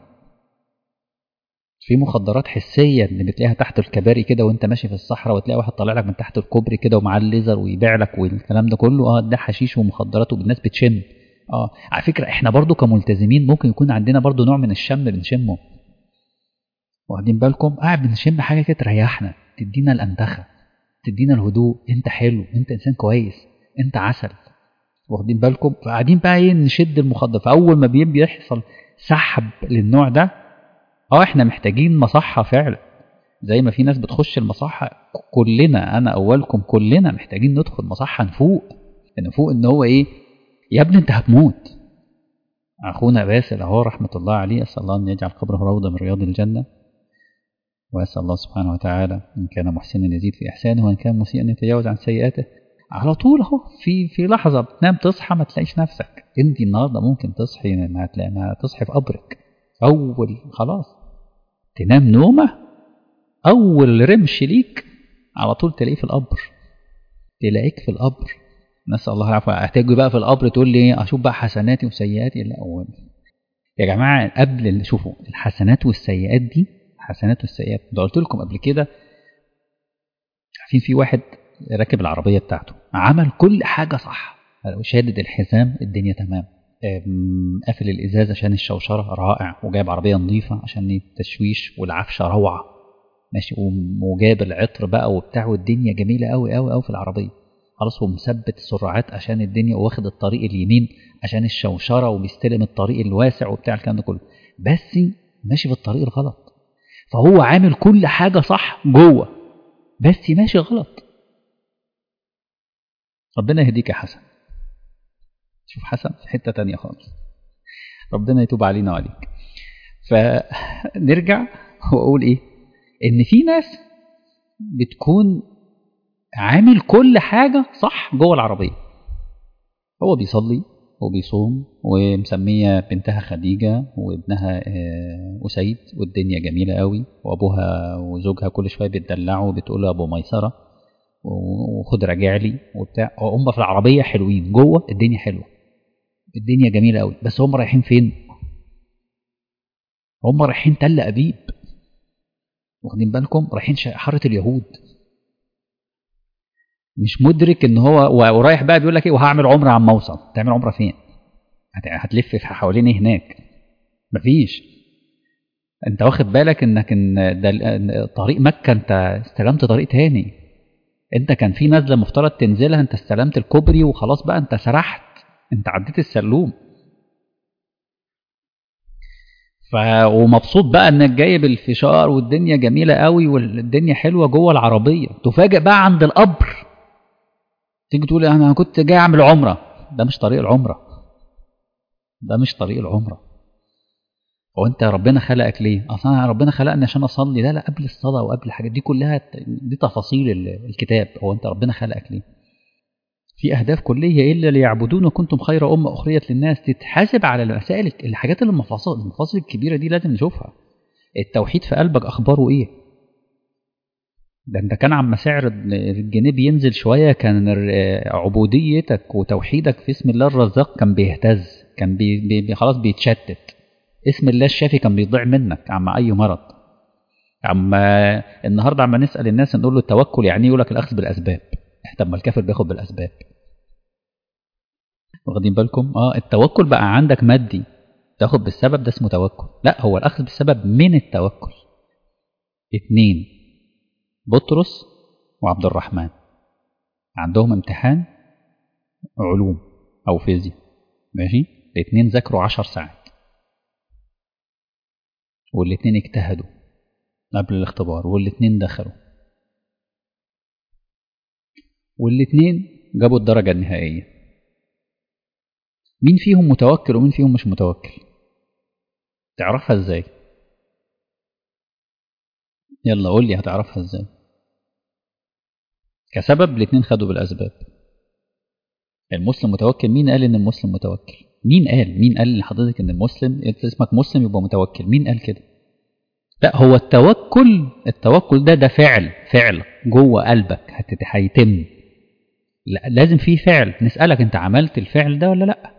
في مخدرات حسية اللي بتلاقيها تحت الكباري كده وانت ماشي في الصحراء، وتلاقي واحد طالع لك من تحت الكوبري كده ومعاه الليزر ويبيع لك والكلام ده كله، اه ده حشيش ومخدرات والناس بتشم. اه على فكرة احنا برضو كملتزمين ممكن يكون عندنا برضو نوع من الشم بنشمه، واخدين بالكم؟ قاعد بنشم حاجة كده تريحنا، تدينا الأنتخة، تدينا الهدوء، انت حلو، انت انسان كويس، انت عسل، واخدين بالكم؟ فقاعدين بقى ايه نشد المخدر. فاول ما بيحصل سحب للنوع ده، اه احنا محتاجين مصحة فعلا. زي ما في ناس بتخش المصحة، كلنا انا اولكم كلنا محتاجين ندخل مصحة، نفوق نفوق ان هو ايه يا ابني انت هتموت. اخونا باسل اهو رحمة الله عليه، اسال الله ان يجعل قبره روضة من رياض الجنة، واسال الله سبحانه وتعالى ان كان محسنا يزيد في احسانه وان كان مسيئا يتجاوز عن سيئاته. على طول اهو في في لحظة بتنام تصحى ما تلاقيش نفسك. انت النهارده ممكن تصحي ما تلاقي، ما تصحي في قبرك اول خلاص تنام نومه، اول رمش ليك على طول تلاقيه في القبر، تلاقيك في القبر. نسأل الله العفو. هتيجي بقى في القبر تقول لي ايه؟ اشوف بقى حسناتي وسيئاتي؟ لا أول. يا جماعه قبل اللي شوفوا الحسنات والسيئات دي، الحسنات والسيئات ده قلت لكم قبل كده. عارفين في واحد راكب العربيه بتاعته عمل كل حاجه صح، شادد الحزام الدنيا تمام، قافل الازاز عشان الشوشره رائع، وجايب عربيه نظيفه عشان التشويش والعفشه روعه ماشي، وجاب العطر بقى وبتاع والدنيا جميله قوي قوي قوي في العربيه. خلاص هو مثبت السرعات عشان الدنيا، واخد الطريق اليمين عشان الشوشره، وبيستلم الطريق الواسع وبتاع الكلام ده كله، بس ماشي في الطريق الغلط. فهو عامل كل حاجه صح جوه بس ماشي غلط. ربنا يهديك يا حسن. شوف حسن في حته تانية خالص، ربنا يتوب علينا وعليك. فنرجع واقول ايه؟ ان في ناس بتكون عامل كل حاجة صح جوه العربية، هو بيصلي وبيصوم ومسمية بنتها خديجة وابنها أسيد والدنيا جميلة قوي، وأبوها وزوجها كل شوية بتدلعه وبتقول له أبو ميسرة وخد راجع لي وبتاع. هم في العربية حلوين، جوه الدنيا حلوة، الدنيا جميلة قوي، بس هم رايحين فين؟ هم رايحين تل أبيب، واخدين بالكم؟ رايحين حارة اليهود. مش مدرك ان هو ورايح بقى بيقول لك ايه وهعمل عمره عم اوصل. تعمل عمره فين؟ هتلف في حوالين ايه هناك؟ مفيش. انت واخد بالك انك ان ده طريق مكة انت استلمت طريق تاني، انت كان في نزله مفترض تنزلها، انت استلمت الكوبري وخلاص بقى انت سرحت، انت عديت السلوم. ف ومبسوط بقى انك جايب الفشار والدنيا جميله قوي والدنيا حلوه جوه العربيه، تفاجئ بقى عند القبر تيجي تقول انا كنت جاي اعمل عمره. ده مش طريق العمره، ده مش طريق العمره. هو انت ربنا خلقك ليه؟ اصلا ربنا خلقني عشان اصلي؟ لا لا، قبل الصلاه وقبل الحاجات دي كلها، دي تفاصيل الكتاب. هو انت ربنا خلقك ليه؟ في اهداف كليه الا ليعبدون وكنتم خير امه اخرجت للناس. تتحاسب على المسائل، الحاجات اللي المفاصل المفاصل الكبيره دي لازم نشوفها. التوحيد في قلبك اخباره ايه؟ ده انت كان عم سعر الجنيه بينزل شويه كان عبوديتك وتوحيدك في اسم الله الرزاق كان بيهتز، كان بي بي خلاص بيتشتت. اسم الله الشافي كان بيضيع منك عم اي مرض. عم النهارده عم نسال الناس نقول له التوكل يعني يقول لك الاخذ بالاسباب. طب ما الكافر بياخد بالاسباب، واخدين بالكم؟ اه التوكل بقى عندك مادي، تاخد بالسبب ده اسمه توكل. لا، هو الأخذ بالسبب من التوكل. اتنين، بطرس وعبد الرحمن عندهم امتحان علوم أو فيزياء، ماشي، الاتنين ذاكروا عشر ساعات والاتنين اجتهدوا قبل الاختبار والاتنين دخلوا والاتنين جابوا الدرجة النهائية. مين فيهم متوكل ومين فيهم مش متوكل؟ تعرفها ازاي؟ يلا قول لي هتعرفها ازاي؟ كسبب الاتنين خدوا بالأسباب. المسلم متوكل، مين قال ان المسلم متوكل؟ مين قال مين قال لحضرتك ان المسلم، انت اسمك مسلم يبقى متوكل؟ مين قال كده؟ لا، هو التوكل التوكل ده ده فعل فعل جوه قلبك هيتم. لا، لازم فيه فعل. نسألك انت عملت الفعل ده ولا لا؟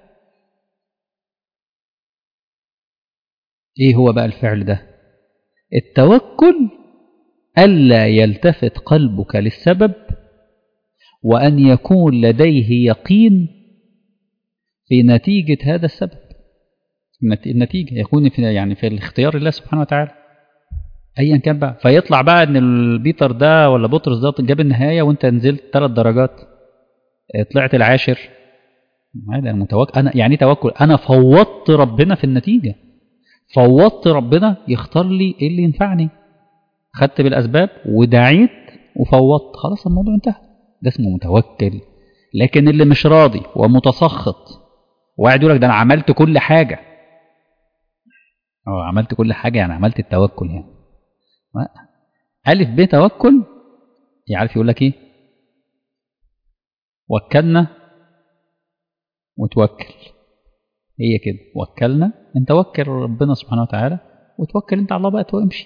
ايه هو بقى الفعل ده؟ التوكل ألا يلتفت قلبك للسبب، وأن يكون لديه يقين في نتيجة هذا السبب. النتيجة يكون في يعني في الاختيار الله سبحانه وتعالى أيا كان بقى. فيطلع بقى أن البيتر ده ولا بطرس ده جاب النهاية وأنت نزلت ثلاث درجات، طلعت العاشر. هذا المتوكل. أنا يعني توكل، أنا فوضت ربنا في النتيجة، فوضت ربنا يختار لي إيه اللي ينفعني، خدت بالأسباب ودعيت وفوضت، خلاص الموضوع انتهى. ده اسمه متوكل. لكن اللي مش راضي ومتسخط وقاعد يقول لك ده انا عملت كل حاجه، اه عملت كل حاجه يعني عملت التوكل يعني. الف ب توكل، يعرف يقول لك ايه؟ وكلنا وتوكل. هي كده، وكلنا، انت وكل ربنا سبحانه وتعالى وتوكل انت على الله بقى وامشي،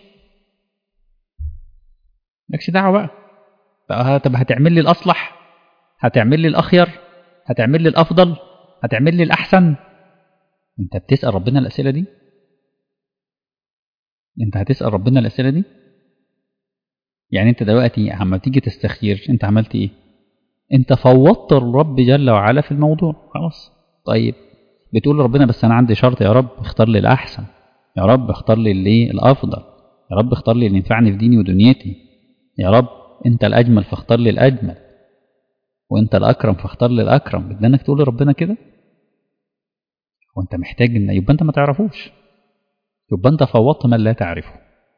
مالكش دعوه بقى. طب هتعمل لي الاصلح، هتعمل لي الاخير، هتعمل لي الافضل، هتعمل لي الاحسن؟ انت بتسال ربنا الاسئله دي؟ انت هتسال ربنا الاسئله دي؟ يعني انت دلوقتي عم تيجي تستخير انت عملت ايه؟ انت فوضت الرب جل وعلا في الموضوع، خلاص. طيب بتقول لربنا بس انا عندي شرط، يا رب اختار لي الاحسن، يا رب اختار لي اللي الافضل، يا رب اختار لي اللي ينفعني في ديني ودنيتي، يا رب انت الاجمل فاختار لي الاجمل، وانت الاكرم فاختار لي الاكرم. بدنا انك تقول لربنا كده؟ وانت محتاج ان يبقى انت ما تعرفوش، يبقى انت فوضت من لا تعرفه.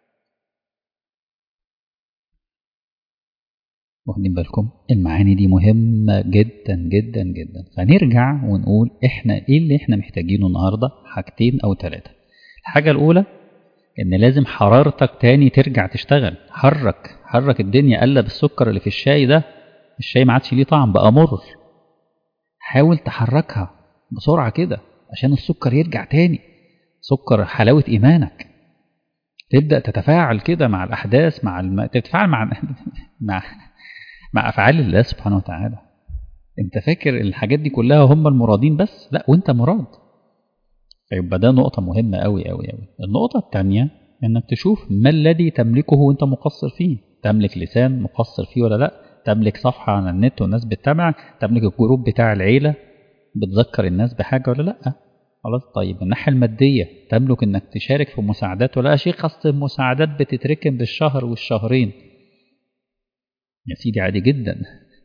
واخدين بالكم؟ المعاني دي مهمة جدا جدا جدا. فنرجع ونقول احنا ايه اللي احنا محتاجينه النهاردة؟ حاجتين او ثلاثة. الحاجة الاولى ان لازم حرارتك تاني ترجع تشتغل. حرك حرك الدنيا. قلب السكر اللي في الشاي ده، الشاي ما عادش ليه طعم بقى مر، حاول تحركها بسرعة كده عشان السكر يرجع تاني، سكر حلاوة ايمانك. تبدأ تتفاعل كده مع الاحداث، مع الم... تتفاعل مع مع مع أفعال الله سبحانه وتعالى. انت فاكر الحاجات دي كلها هم المرادين بس؟ لا، وانت مراد. فيبقى ده نقطة مهمة أوي أوي أوي. النقطة الثانية انك تشوف ما الذي تملكه وانت مقصر فيه. تملك لسان مقصر فيه ولا لا؟ تملك صفحة على النت والناس بتتابعك؟ تملك الجروب بتاع العيلة بتذكر الناس بحاجة ولا لا؟ خلاص. طيب الناحية المادية، تملك انك تشارك في مساعدات ولا لا؟ شيخ اصل المساعدات بتتركن بالشهر والشهرين. يا سيدي عادي جدا،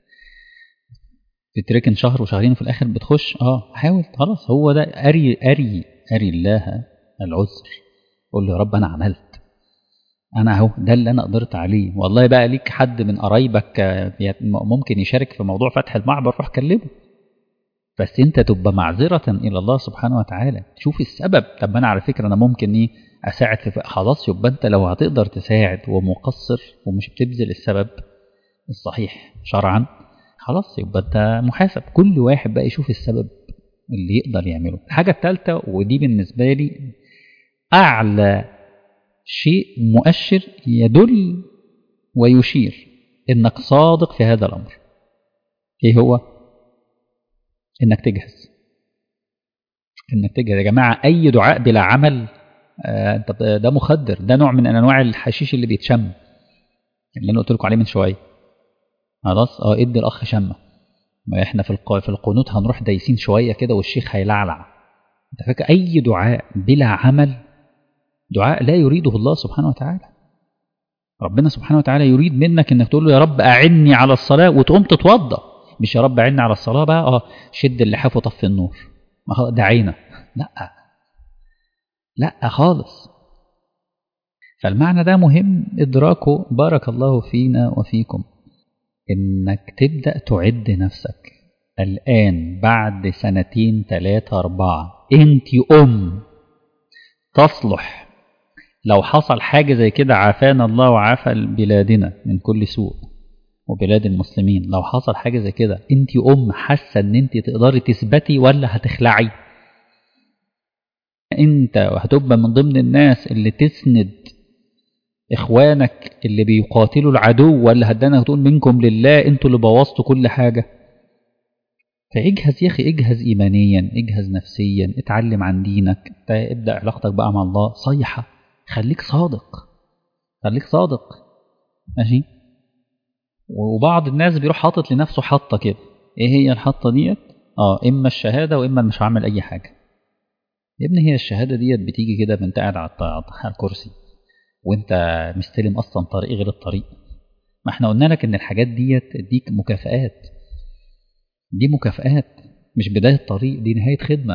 تتركن شهر وشهرين وفي الاخر بتخش. اه حاول، خلاص. هو ده اري اري اري الله العذر. قول له يا رب انا عملت، انا اهو ده اللي انا قدرت عليه. والله بقى ليك حد من قرايبك ممكن يشارك في موضوع فتح المعبر، روح كلمه. بس انت تبقى معذرة الى الله سبحانه وتعالى. شوف السبب. طب انا على فكرة انا ممكن ايه اساعد في، خلاص. يبقى انت لو هتقدر تساعد ومقصر ومش بتبذل السبب الصحيح شرعا، خلاص يبقى انت محاسب. كل واحد بقى يشوف السبب اللي يقدر يعمله. الحاجة الثالثة ودي بالنسبة لي أعلى شيء مؤشر يدل ويشير إنك صادق في هذا الأمر، إيه هو؟ إنك تجهز. إنك تجهز يا جماعة. أي دعاء بلا عمل آه ده مخدر، ده نوع من أنواع الحشيش اللي بيتشم، اللي أنا قلت لكم عليه من شوية. خلاص اه ادي الأخ شمة. ما احنا في الق... في القنوت هنروح دايسين شوية كده والشيخ هيلعلع. أنت فاكر أي دعاء بلا عمل دعاء لا يريده الله سبحانه وتعالى. ربنا سبحانه وتعالى يريد منك انك تقول له يا رب أعني على الصلاة وتقوم تتوضى، مش يا رب أعني على الصلاة بقى اه شد اللحاف وطفي النور ما دعينا، لا لا خالص. فالمعنى ده مهم إدراكه، بارك الله فينا وفيكم، إنك تبدأ تعد نفسك الآن بعد سنتين ثلاثة أربعة أنت أم تصلح لو حصل حاجة زي كده، عافانا الله وعافى بلادنا من كل سوء وبلاد المسلمين، لو حصل حاجة زي كده أنت أم حاسة أن أنت تقدري تثبتي ولا هتخلعي؟ أنت هتبقى من ضمن الناس اللي تسند إخوانك اللي بيقاتلوا العدو، ولا هدانا هتقول منكم لله أنتوا اللي بوظتوا كل حاجة؟ فاجهز يا أخي، اجهز إيمانيا، اجهز نفسيا، اتعلم عن دينك، ابدأ علاقتك بقى مع الله صيحة، خليك صادق، خليك صادق ماشي. وبعض الناس بيروح حاطط لنفسه حطة كده، ايه هي الحطة ديت؟ اه اما الشهادة واما مش هعمل اي حاجة. يا ابني هي الشهادة ديت بتيجي كده وانت قاعد على الكرسي وانت مستلم اصلا طريق غير الطريق. ما احنا قلنا لك ان الحاجات ديت ديك مكافآت، دي مكافآت مش بداية طريق، دي نهاية خدمة.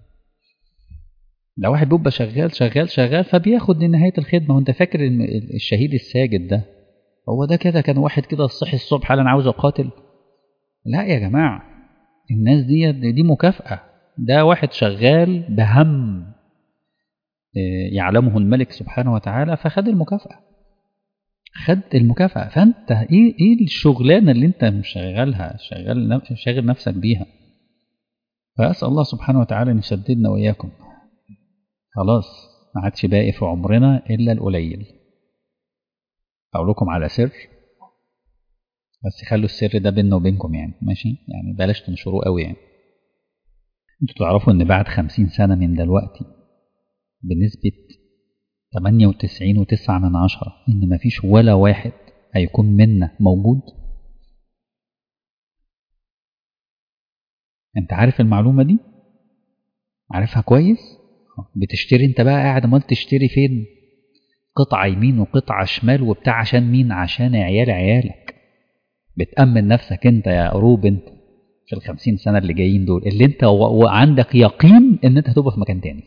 لو واحد بيبقى شغال شغال شغال فبياخد لنهاية الخدمة. وانت فاكر ان الشهيد الساجد ده هو ده كده كان واحد كده الصحي الصبح قال انا عاوز اقاتل؟ لا يا جماعة، الناس دي دي مكافأة، ده واحد شغال بهم يعلمه الملك سبحانه وتعالى فخد المكافأة، خد المكافأة. فانت ايه ايه الشغلانة اللي انت مشغلها شغال شاغل نفسك بيها؟ فأسأل الله سبحانه وتعالى ان يسددنا وإياكم. خلاص ما عادش باقي في عمرنا إلا القليل. أقول لكم على سر، بس خلوا السر ده بيننا وبينكم يعني ماشي، يعني بلاش تنشروه قوي. يعني انتوا تعرفوا ان بعد خمسين سنة من دلوقتي بنسبة تمانية وتسعين وتسعة من عشرة ان مفيش ولا واحد هيكون منا موجود؟ انت عارف المعلومة دي؟ عارفها كويس؟ بتشتري انت بقى قاعد امال تشتري فين؟ قطعة يمين وقطعة شمال وبتاع عشان مين؟ عشان عيال عيالك. بتأمن نفسك انت يا قروب انت في الخمسين سنة اللي جايين دول، اللي انت وعندك يقين ان انت هتبقى في مكان تاني،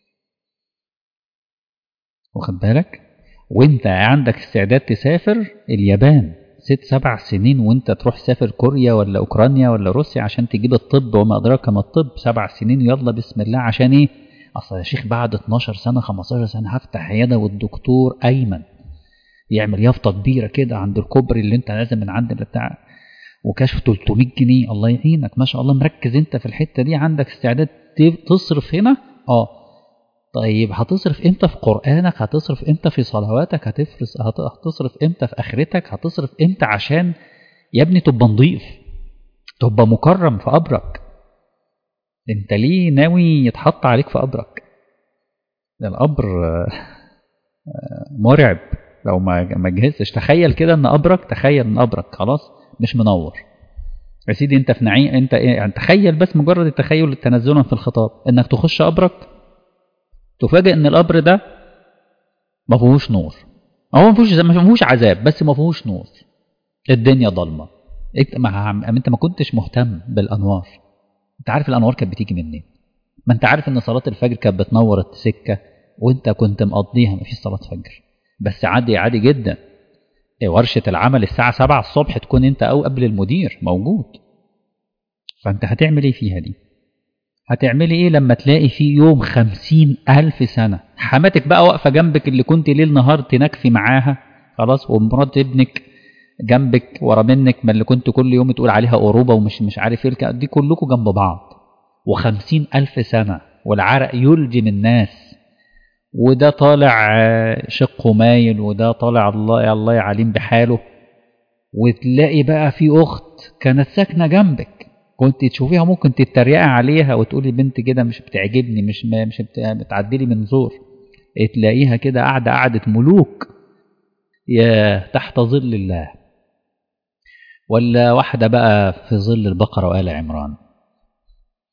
واخد بالك؟ وانت عندك استعداد تسافر اليابان ست سبع سنين، وانت تروح سافر كوريا ولا اوكرانيا ولا روسيا عشان تجيب الطب وما ادراك ما الطب، سبع سنين يلا بسم الله. عشان ايه؟ اصل يا شيخ بعد اتناشر سنة خمستاشر سنة هفتح عيادة والدكتور ايمن يعمل يافطة كبيرة كده عند الكوبري اللي انت لازم من عند بتاع وكشف تلتمية جنيه، الله يعينك ما شاء الله مركز انت في الحتة دي، عندك استعداد تصرف هنا. اه طيب هتصرف امتى في قرآنك؟ هتصرف امتى في صلواتك؟ هتفرس هتصرف امتى في اخرتك؟ هتصرف امتى عشان يا ابني تبقى نضيف، تبقى مكرم في قبرك؟ انت ليه ناوي يتحط عليك في قبرك؟ ده القبر مرعب لو ما ما جهزتش. تخيل كده ان قبرك، تخيل ان قبرك خلاص مش منور يا سيدي، انت في نعيم، انت يعني تخيل بس مجرد التخيل تنزلا في الخطاب انك تخش قبرك تفاجئ ان القبر ده ما فيهوش نور. هو ما فيهوش ما فيهوش عذاب بس ما فيهوش نور، الدنيا ضلمه. انت ما انت ما كنتش مهتم بالانوار. انت عارف الانوار كانت بتيجي منين؟ ما انت عارف ان صلاه الفجر كانت بتنور السكه وانت كنت مقضيها ما فيش صلاه فجر، بس عادي عادي جدا ورشه العمل الساعه سبعة الصبح تكون انت او قبل المدير موجود. فانت هتعمل ايه فيها دي؟ هتعملي ايه لما تلاقي في يوم خمسين ألف سنة حماتك بقى واقفة جنبك اللي كنت ليل نهار تنكفي معاها خلاص، ومرات ابنك جنبك ورا منك ما اللي كنت كل يوم تقول عليها قروبة ومش مش عارف ايه، دي كلكم جنب بعض وخمسين ألف سنة والعرق يلجم الناس، وده طالع شقه مايل وده طالع الله الله يعلم بحاله، وتلاقي بقى في أخت كانت ساكنة جنبك كنت تشوفيها ممكن تتريقي عليها وتقولي بنت كده مش بتعجبني مش مش بتعدلي من زور، تلاقيها كده قاعدة قعدة ملوك يا تحت ظل الله. ولا واحدة بقى في ظل البقرة وآل عمران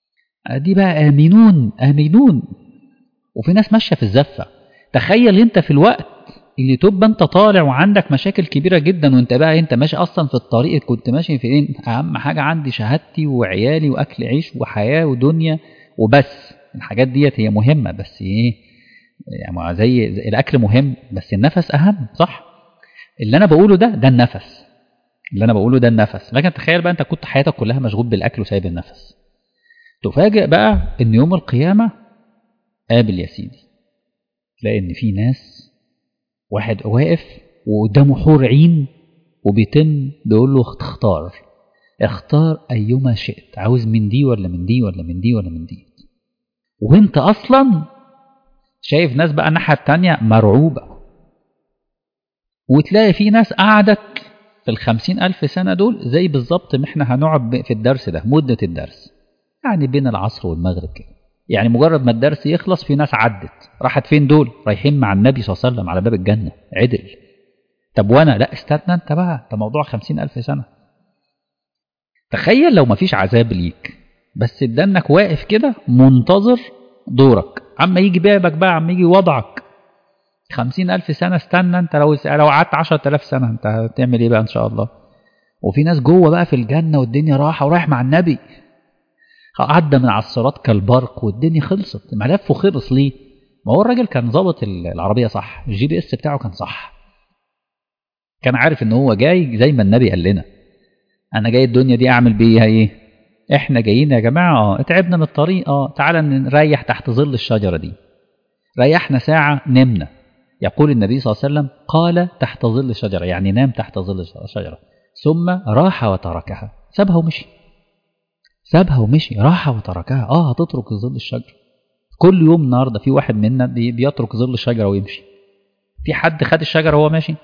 دي بقى آمنون آمنون. وفي ناس ماشية في الزفة. تخيل انت في الوقت اللي تبقى انت طالع وعندك مشاكل كبيرة جدا، وانت بقى انت ماشي اصلا في الطريق، كنت ماشي في ايه؟ اهم حاجة عندي شهادتي وعيالي واكل عيش وحياة ودنيا وبس. الحاجات ديت هي مهمة، بس ايه يعني، زي, زي الاكل مهم بس النفس اهم، صح؟ اللي انا بقوله ده ده النفس، اللي انا بقوله ده النفس. لكن تخيل بقى انت كنت حياتك كلها مشغول بالاكل وسايب النفس. تفاجئ بقى ان يوم القيامة قابل يا سيدي، تلاقي ان في ناس، واحد واقف وقدامه حور عين وبيتم بيقول له اختار اختار ايما شئت، عاوز من دي ولا من دي ولا من دي ولا من دي. وانت اصلا شايف ناس بقى الناحية التانية مرعوبة، وتلاقي في ناس قعدت في الخمسين ألف سنة دول زي بالظبط ما احنا هنقعد في الدرس ده مدة الدرس، يعني بين العصر والمغرب كده. يعني مجرد ما الدرس يخلص في ناس عدت، راحت فين دول؟ رايحين مع النبي صلى الله عليه وسلم على باب الجنة، عدل. طب وانا؟ لا استنى انت بقى، ده موضوع خمسين ألف سنة. تخيل لو مفيش عذاب ليك، بس بدنك واقف كده منتظر دورك، عما يجي بابك بقى، عما يجي وضعك. خمسين ألف سنة استنى انت، لو لو قعدت عشرة آلاف سنة انت هتعمل ايه بقى ان شاء الله؟ وفي ناس جوه بقى في الجنة والدنيا راحة ورايح مع النبي، عدى من على الصراط كالبرق والدنيا خلصت. ملفه خلص ليه؟ ما هو الراجل كان ظابط العربية صح، الجي بي اس بتاعه كان صح، كان عارف ان هو جاي زي ما النبي قال لنا، انا جاي الدنيا دي اعمل بيها ايه؟ احنا جايين يا جماعة اه اتعبنا من الطريق، اه تعالى نريح تحت ظل الشجرة دي. ريحنا ساعة نمنا، يقول النبي صلى الله عليه وسلم قال تحت ظل الشجرة، يعني نام تحت ظل الشجرة. ثم راح وتركها، سابها ومشي، سابها ومشي، راح وتركها. اه هتترك ظل الشجرة. كل يوم النهارده في واحد منا بيترك ظل الشجرة ويمشي. في حد خد الشجرة وهو ماشي؟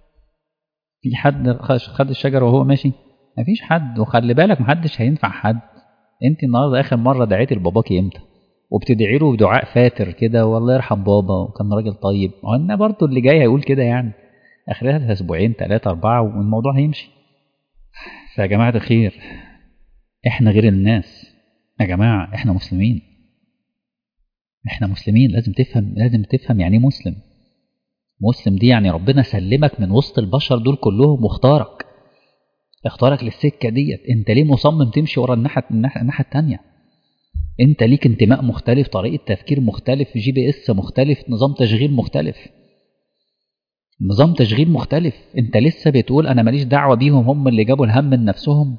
في حد خد الشجرة وهو ماشي؟ مفيش حد. وخلي بالك محدش هينفع حد. انت النهارده اخر مرة دعيتي لباباكي امتى؟ وبتدعي له بدعاء فاتر كده، والله يرحم بابا وكان راجل طيب. وأنا برضو اللي جاي هيقول كده يعني، اخرها اسبوعين ثلاثة أربعة والموضوع هيمشي. فيا جماعة الخير، احنا غير الناس يا جماعة، احنا مسلمين، احنا مسلمين. لازم تفهم، لازم تفهم يعني مسلم. مسلم دي يعني ربنا سلمك من وسط البشر دول كلهم واختارك، اختارك للسكة ديت. انت ليه مصمم تمشي ورا الناحية الناحية التانية؟ انت ليك انتماء مختلف، طريقة تفكير مختلف، جي بي اس مختلف، نظام تشغيل مختلف، نظام تشغيل مختلف. انت لسه بتقول انا ماليش دعوة بيهم، هم اللي جابوا الهم من نفسهم.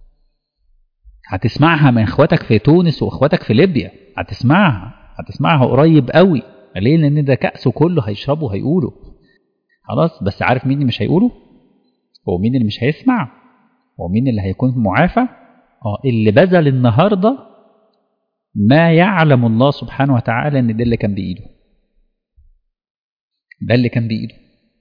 هتسمعها من اخواتك في تونس واخواتك في ليبيا، هتسمعها هتسمعها قريب قوي. ليه؟ لان ده كأسه كله هيشربه هيقوله خلاص. بس عارف مين اللي مش هيقوله؟ هو مين اللي مش هيسمع؟ هو مين اللي هيكون معافى؟ اه اللي بذل النهارده ما يعلم الله سبحانه وتعالى ان ده اللي كان بايده، ده اللي كان بايده.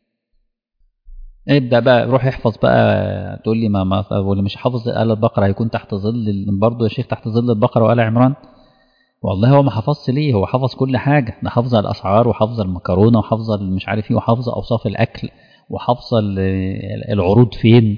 ابدا بقى روح احفظ بقى. تقول لي ما ما واللي مش حافظ آل البقرة هيكون تحت ظل برضه يا شيخ، تحت ظل البقرة وآل عمران. والله هو ما حفظش ليه؟ هو حفظ كل حاجة، ده حفظ الأسعار وحفظ المكرونة وحفظ مش عارف ايه وحفظ أوصاف الأكل وحفظ العروض فين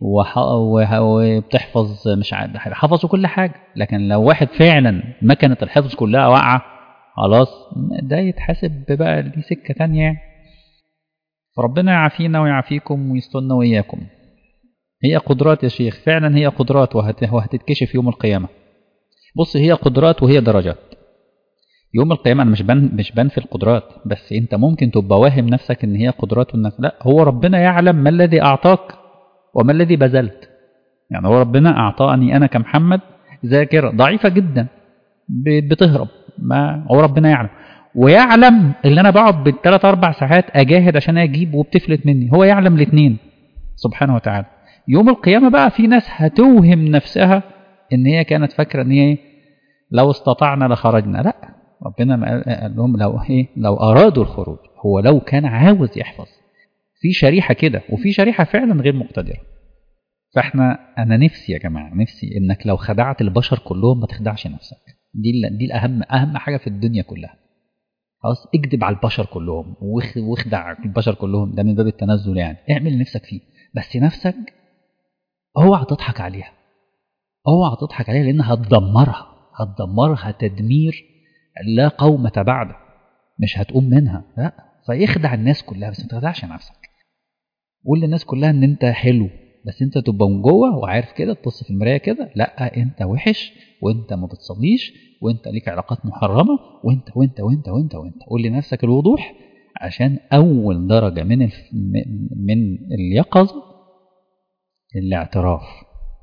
وبتحفظ مش عارف، حفظوا كل حاجة. لكن لو واحد فعلا مكنة الحفظ كلها واقعة خلاص، ده يتحاسب بقى دي سكة تانية يعني. فربنا يعافينا ويعافيكم ويسترنا وإياكم. هي قدرات يا شيخ، فعلا هي قدرات وهتتكشف يوم القيامة. بص هي قدرات وهي درجات. يوم القيامة أنا مش بان مش بان في القدرات بس، أنت ممكن تبقى واهم نفسك إن هي قدرات وإنك لا، هو ربنا يعلم ما الذي أعطاك وما الذي بذلت. يعني هو ربنا أعطاني أنا كمحمد ذاكرة ضعيفة جدا بتهرب، ما هو ربنا يعلم، ويعلم اللي أنا بقعد بالثلاث أربع ساعات أجاهد عشان أجيب وبتفلت مني، هو يعلم الاثنين سبحانه وتعالى. يوم القيامة بقى في ناس هتوهم نفسها إن هي كانت فاكرة إن هي لو استطعنا لخرجنا. لا، ربنا قال لهم لو ايه، لو ارادوا الخروج، هو لو كان عاوز يحفظ. في شريحه كده وفي شريحه فعلا غير مقتدره. فاحنا انا نفسي يا جماعه، نفسي انك لو خدعت البشر كلهم ما تخدعش نفسك. دي دي الاهم، اهم حاجه في الدنيا كلها. خلاص اكذب على البشر كلهم واخدع البشر كلهم، ده من باب التنزل يعني. اعمل نفسك فيه، بس نفسك اوعى تضحك عليها، اوعى تضحك عليها لانها هتدمرها، هتدمرها تدمير لا قومة بعده، مش هتقوم منها. لا، فيخدع الناس كلها بس ما تخدعش نفسك. قول للناس كلها ان انت حلو، بس انت تبقى من جوه وعارف كده، تبص في المرايه كده، لا انت وحش، وانت ما بتصليش، وانت ليك علاقات محرمه، وانت وانت وانت وانت وانت. قول لنفسك الوضوح، عشان اول درجه من الف... من اليقظه الاعتراف.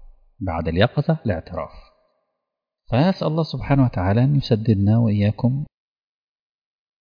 بعد اليقظه الاعتراف. فنسال الله سبحانه وتعالى ان يسددنا واياكم